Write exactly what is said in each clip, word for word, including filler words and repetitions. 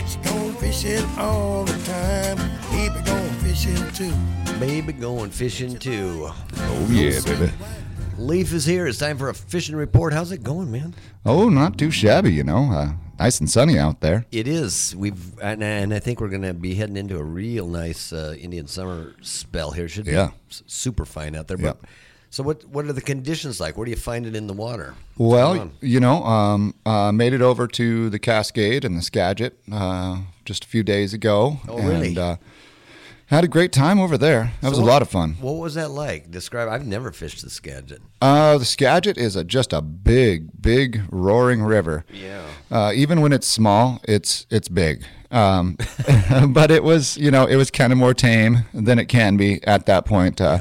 Let's go fishing all the time. Baby going fishing too. Baby going fishing too. Oh, yeah, baby. Leaf is here. It's time for a fishing report. How's it going, man? Oh, not too shabby, you know. Uh, nice and sunny out there. It is. We've and, and I think we're going to be heading into a real nice uh, Indian summer spell here. Should be Yeah. super fine out there. But, Yeah. So what what are the conditions like? Where do you find it in the water? What's going Well, on? you know, um, uh, made it over to the Cascade and the Skagit uh, just a few days ago. Oh, really? And uh, had a great time over there. That So was a what- lot of fun. What was that like? Describe. I've never fished the Skagit. Uh, the Skagit is a, just a big, big roaring river. Yeah. Uh, even when it's small, it's it's big. Um, but it was, you know, it was kind of more tame than it can be at that point. Uh,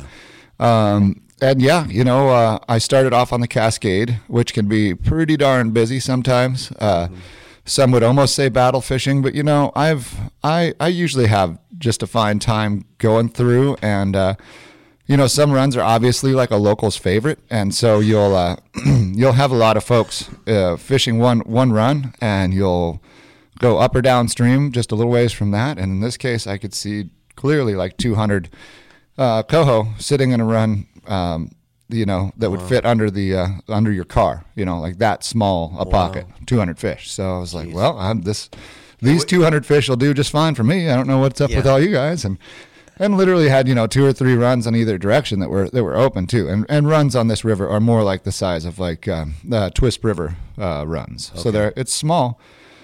um, and yeah, you know, uh, I started off on the Cascade, which can be pretty darn busy sometimes. Uh, Mm-hmm. Some would almost say battle fishing, but you know, I've I I usually have just a fine time going through, and uh, you know, some runs are obviously like a local's favorite, and so you'll uh, you'll have a lot of folks uh, fishing one one run, and you'll go up or downstream just a little ways from that. And in this case, I could see clearly like two hundred uh, coho sitting in a run, um, you know, that would fit under the uh, under your car, you know, like that small a pocket, two hundred fish. So I was like, well, I'm this these two hundred fish will do just fine for me. I don't know what's up with Yeah. all you guys. And and literally had, you know, two or three runs on either direction that were that were open too. And and runs on this river are more like the size of like um, uh, Twist River uh, runs. So they're it's small.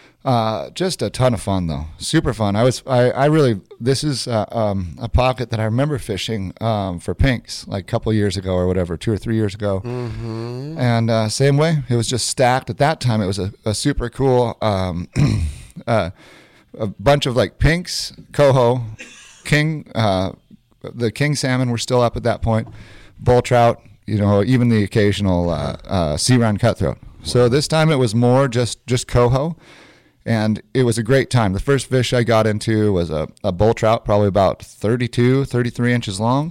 Uh, just a ton of fun though, super fun. I was, I, I really, this is uh, um, a pocket that I remember fishing um, for pinks like a couple years ago or whatever, two or three years ago. Mm-hmm. And uh, same way, it was just stacked. At that time, it was a, a super cool, um, uh, a bunch of like pinks, coho, king, uh, the king salmon were still up at that point, bull trout, you know, even the occasional uh, uh, sea run cutthroat. So this time it was more just just coho. And it was a great time. The first fish I got into was a, a bull trout, probably about thirty-two, thirty-three inches long.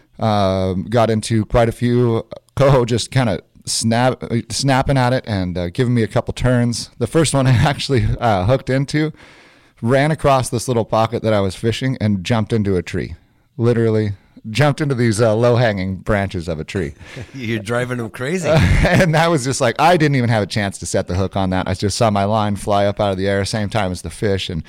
Um, got into quite a few coho, just kind of snap, snapping at it and uh, giving me a couple turns. The first one I actually uh, hooked into, ran across this little pocket that I was fishing and jumped into a tree. Literally jumped into these uh, low-hanging branches of a tree. You're driving them crazy. And that was just like, I didn't even have a chance to set the hook on that. I just saw my line fly up out of the air, same time as the fish, and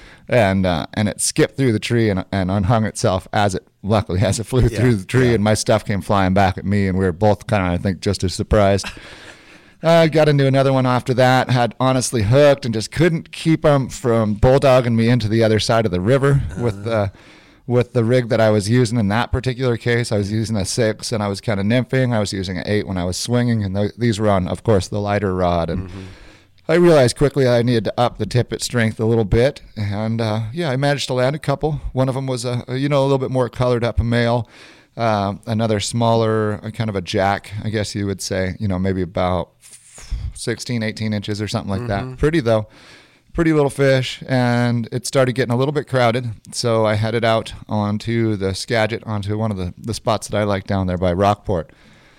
and uh, and it skipped through the tree and, and unhung itself as it, luckily, as it flew Yeah, through the tree, yeah. and my stuff came flying back at me, and we were both kind of, I think, just as surprised. I uh, got into another one after that, had honestly hooked, and just couldn't keep them from bulldogging me into the other side of the river uh-huh. with uh, with the rig that I was using in that particular case. I was using a six, and I was kind of nymphing. I was using an eight when I was swinging, and th- these were on, of course, the lighter rod. And mm-hmm. I realized quickly I needed to up the tippet strength a little bit, and uh, yeah, I managed to land a couple. One of them was a, you know, a little bit more colored up, a male. Uh, another smaller, uh, kind of a jack, I guess you would say, you know, maybe about sixteen, eighteen inches or something like Mm-hmm. that. Pretty though. Pretty little fish, and it started getting a little bit crowded, so I headed out onto the Skagit, onto one of the, the spots that I like down there by Rockport.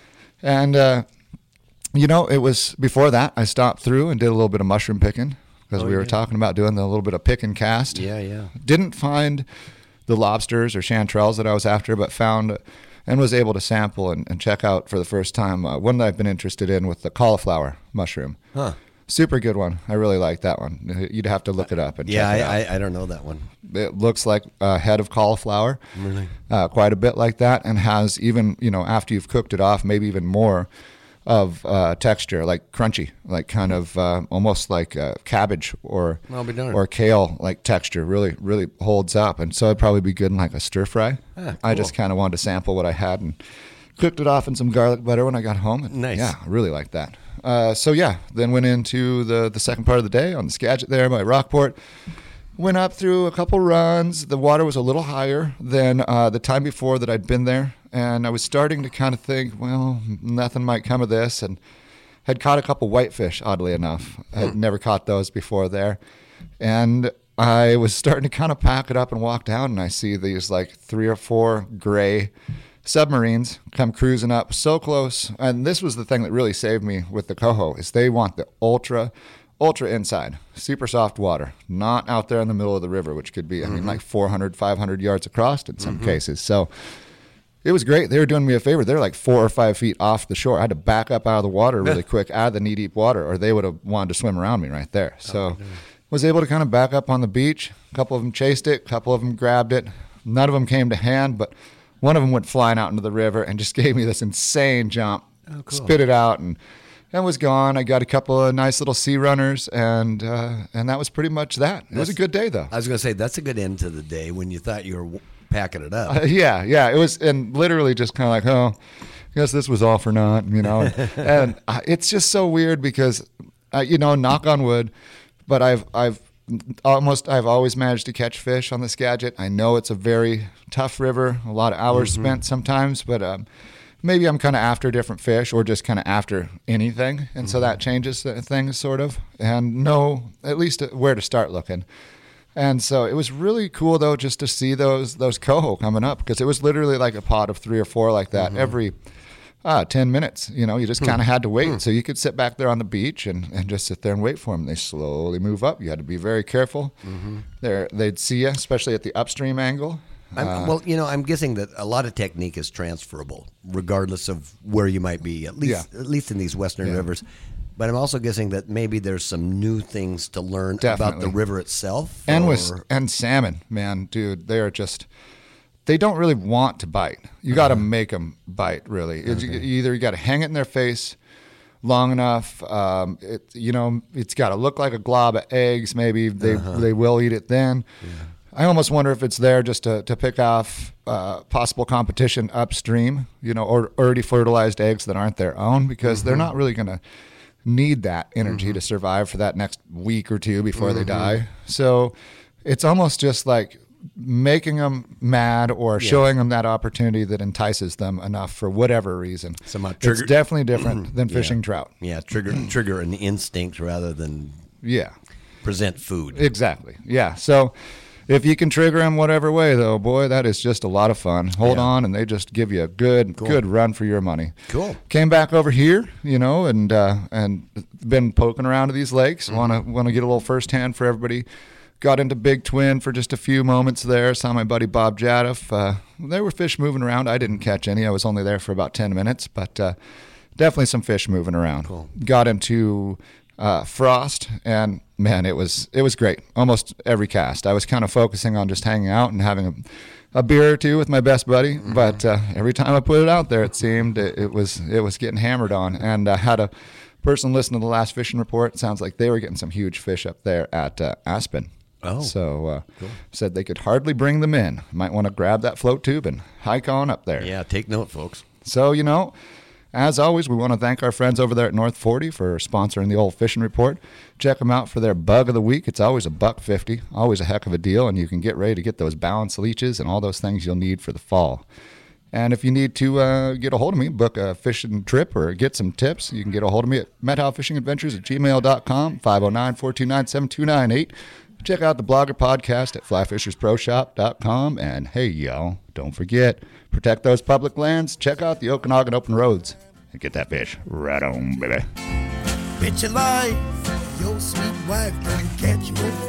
And, uh, you know, it was before that, I stopped through and did a little bit of mushroom picking, because Oh, we were yeah. talking about doing the little bit of pick and cast. Yeah, yeah. Didn't find the lobsters or chanterelles that I was after, but found and was able to sample and, and check out for the first time uh, one that I've been interested in with the cauliflower mushroom. Huh. Super good one. I really like that one. You'd have to look it up and Yeah, check it out. I, I I don't know that one. It looks like a head of cauliflower, Really? uh, quite a bit like that, and has even, you know, after you've cooked it off, maybe even more of uh, texture, like crunchy, like kind of uh, almost like uh, cabbage or I'll be darned. or kale like texture. Really, really holds up, and so it'd probably be good in like a stir fry. Ah, I cool. just kind of wanted to sample what I had and cooked it off in some garlic butter when I got home. And Nice. Yeah, I really like that. Uh, so yeah, then went into the the second part of the day on the Skagit there by Rockport. Went up through a couple runs. The water was a little higher than uh, the time before that I'd been there, and I was starting to kind of think, well, nothing might come of this, and had caught a couple whitefish, oddly enough. I had never caught those before there, and I was starting to kind of pack it up and walk down, and I see these like three or four gray submarines come cruising up so close. And this was the thing that really saved me with the coho, is they want the ultra ultra inside, super soft water, not out there in the middle of the river, which could be, I mean, mm-hmm. like four hundred, five hundred yards across in some mm-hmm. cases. So it was great. They were doing me a favor. They're like four or five feet off the shore. I had to back up out of the water really quick, out of the knee-deep water, or they would have wanted to swim around me right there. So oh, was able to kind of back up on the beach. A couple of them chased it. A couple of them grabbed it. None of them came to hand, but one of them went flying out into the river and just gave me this insane jump, oh, cool. spit it out, and and was gone. I got a couple of nice little sea runners, and uh, and that was pretty much that. It that's, was a good day, though. I was going to say, that's a good end to the day when you thought you were packing it up. Uh, yeah, yeah. It was, and literally just kind of like, oh, I guess this was all for naught, you know. And, and uh, it's just so weird because, uh, you know, knock on wood, but I've I've almost I've always managed to catch fish on the Skagit. I know it's a very tough river, a lot of hours mm-hmm. spent sometimes, but um, maybe I'm kind of after different fish or just kind of after anything, and mm-hmm. so that changes things sort of, and know at least where to start looking. And so it was really cool, though, just to see those those coho coming up, because it was literally like a pod of three or four like that mm-hmm. every uh, ten minutes. You know, you just kind of had to wait. Mm-hmm. So you could sit back there on the beach and, and just sit there and wait for them. They slowly move up. You had to be very careful. Mm-hmm. They're, they'd see you, especially at the upstream angle. I'm, uh, well, you know, I'm guessing that a lot of technique is transferable, regardless of where you might be, at least yeah. at least in these western yeah. rivers. But I'm also guessing that maybe there's some new things to learn Definitely. about the river itself. And or... with and salmon, man, dude, they are just, they don't really want to bite. You got to uh-huh. make them bite, really. Okay. You, either you got to hang it in their face long enough. Um, it, you know, it's got to look like a glob of eggs. Maybe they, uh-huh. they will eat it then. Yeah. I almost wonder if it's there just to, to pick off uh, possible competition upstream, you know, or already fertilized eggs that aren't their own, because mm-hmm. they're not really going to need that energy mm-hmm. to survive for that next week or two before mm-hmm. they die. So it's almost just like making them mad or yeah. showing them that opportunity that entices them enough for whatever reason. Trigger- it's definitely different than fishing yeah. trout. Yeah, trigger trigger an instinct rather than yeah present food. Exactly. Yeah. So if you can trigger them whatever way, though, boy, that is just a lot of fun. Hold yeah. on, and they just give you a good, cool. good run for your money. Cool. Came back over here, you know, and uh, and been poking around to these lakes. Mm-hmm. Want to want to get a little firsthand for everybody. Got into Big Twin for just a few moments there. Saw my buddy Bob Jaddoff. Uh, there were fish moving around. I didn't catch any. I was only there for about ten minutes, but uh, definitely some fish moving around. Cool. Got into Uh, Frost, and man, it was it was great. Almost every cast, I was kind of focusing on just hanging out and having a, a beer or two with my best buddy. Mm-hmm. But uh, every time I put it out there, it seemed it, it was it was getting hammered on. And I had a person listen to the last fishing report. It sounds like they were getting some huge fish up there at uh, Aspen. Oh, so uh, cool. Said they could hardly bring them in. Might want to grab that float tube and hike on up there. Yeah, take note, folks. So you know. As always, we want to thank our friends over there at North forty for sponsoring the old fishing report. Check them out for their bug of the week. It's always a buck fifty, always a heck of a deal, and you can get ready to get those balance leeches and all those things you'll need for the fall. And if you need to uh, get a hold of me, book a fishing trip or get some tips, you can get a hold of me at methalfishingadventures at gmail dot com, five oh nine, four two nine, seven two nine eight. Check out the blogger podcast at fly fishers pro shop dot com. And hey, y'all, don't forget, protect those public lands. Check out the Okanagan Open Roads and get that fish right on, baby. Bet your life, your sweet wife gonna catch you